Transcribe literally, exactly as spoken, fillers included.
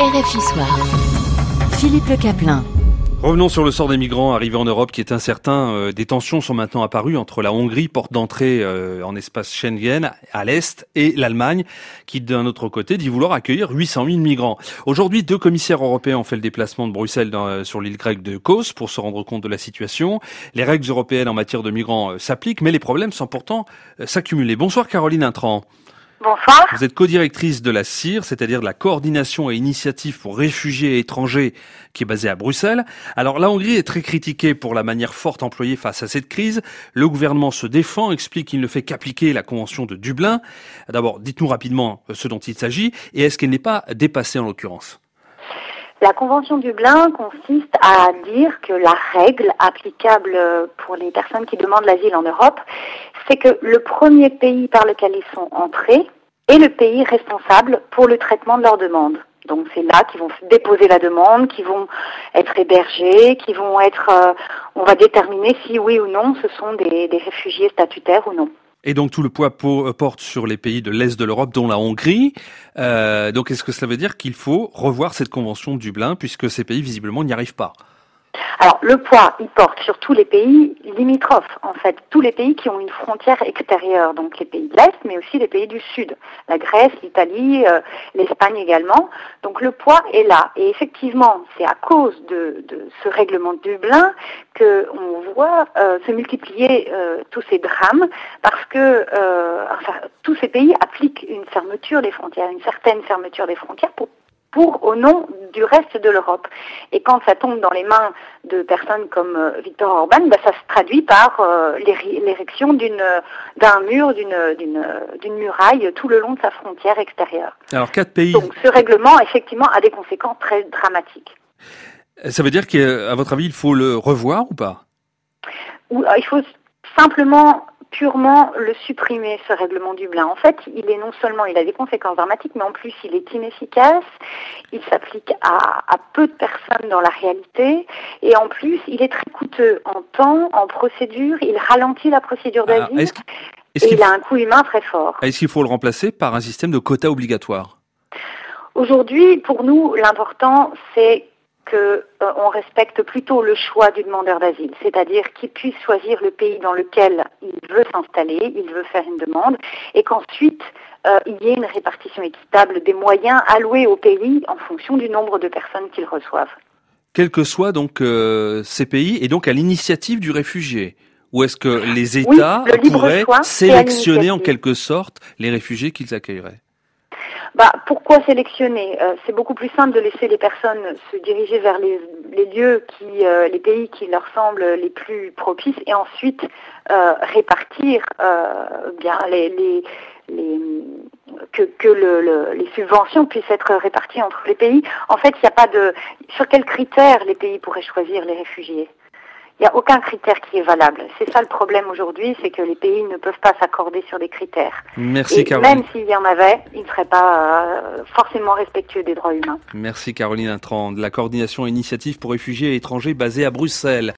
R F I Soir. Philippe Le Caplin. Revenons sur le sort des migrants arrivés en Europe qui est incertain. Euh, des tensions sont maintenant apparues entre la Hongrie, porte d'entrée euh, en espace Schengen à l'est, et l'Allemagne qui, d'un autre côté, dit vouloir accueillir huit cent mille migrants. Aujourd'hui, deux commissaires européens ont fait le déplacement de Bruxelles dans, euh, sur l'île grecque de Kos pour se rendre compte de la situation. Les règles européennes en matière de migrants euh, s'appliquent, mais les problèmes semblent pourtant euh, s'accumuler. Bonsoir Caroline Intrant. Bonsoir. Vous êtes co-directrice de la C I R, c'est-à-dire de la coordination et initiative pour réfugiés et étrangers, qui est basée à Bruxelles. Alors la Hongrie est très critiquée pour la manière forte employée face à cette crise. Le gouvernement se défend, explique qu'il ne fait qu'appliquer la convention de Dublin. D'abord, dites-nous rapidement ce dont il s'agit, et est-ce qu'elle n'est pas dépassée en l'occurrence ? La convention Dublin consiste à dire que la règle applicable pour les personnes qui demandent l'asile en Europe, c'est que le premier pays par lequel ils sont entrés est le pays responsable pour le traitement de leur demande. Donc c'est là qu'ils vont déposer la demande, qu'ils vont être hébergés, qu'ils vont être, euh, on va déterminer si oui ou non ce sont des, des réfugiés statutaires ou non. Et donc tout le poids porte sur les pays de l'Est de l'Europe, dont la Hongrie. Euh, donc est-ce que cela veut dire qu'il faut revoir cette convention de Dublin, puisque ces pays visiblement n'y arrivent pas ? Alors, le poids, il porte sur tous les pays limitrophes, en fait, tous les pays qui ont une frontière extérieure, donc les pays de l'Est, mais aussi les pays du Sud, la Grèce, l'Italie, euh, l'Espagne également. Donc, le poids est là. Et effectivement, c'est à cause de, de ce règlement de Dublin qu'on voit euh, se multiplier euh, tous ces drames, parce que euh, enfin, tous ces pays appliquent une fermeture des frontières, une certaine fermeture des frontières pour pour au nom du reste de l'Europe. Et quand ça tombe dans les mains de personnes comme euh, Viktor Orban, bah, ça se traduit par euh, l'érection d'une, d'un mur, d'une, d'une, d'une muraille tout le long de sa frontière extérieure. Alors quatre pays. Donc ce règlement, effectivement, a des conséquences très dramatiques. Ça veut dire qu'à votre avis, il faut le revoir ou pas ? Ou, euh, il faut simplement purement le supprimer, ce règlement Dublin. En fait, il est non seulement, il a des conséquences dramatiques, mais en plus, il est inefficace, il s'applique à, à peu de personnes dans la réalité, et en plus, il est très coûteux en temps, en procédure, il ralentit la procédure d'asile, ah, est-ce, est-ce et il, il a un coût humain très fort. Est-ce qu'il faut le remplacer par un système de quotas obligatoires ? Aujourd'hui, pour nous, l'important, c'est qu'on euh, respecte plutôt le choix du demandeur d'asile, c'est-à-dire qu'il puisse choisir le pays dans lequel il veut s'installer, il veut faire une demande, et qu'ensuite euh, il y ait une répartition équitable des moyens alloués au pays en fonction du nombre de personnes qu'ils reçoivent. Quels que soient donc euh, ces pays, et donc à l'initiative du réfugié, ou est-ce que les États oui, pourraient sélectionner en quelque sorte les réfugiés qu'ils accueilleraient ? Bah, pourquoi sélectionner ? euh, C'est beaucoup plus simple de laisser les personnes se diriger vers les, les lieux, qui, euh, les pays qui leur semblent les plus propices, et ensuite euh, répartir euh, bien les, les, les que, que le, le, les subventions puissent être réparties entre les pays. En fait, il n'y a pas de sur quels critères les pays pourraient choisir les réfugiés. Il n'y a aucun critère qui est valable. C'est ça le problème aujourd'hui, c'est que les pays ne peuvent pas s'accorder sur des critères. Merci et Caroline. Même s'il y en avait, ils ne seraient pas euh, forcément respectueux des droits humains. Merci Caroline Intrant, de la coordination et initiative pour réfugiés et étrangers basée à Bruxelles.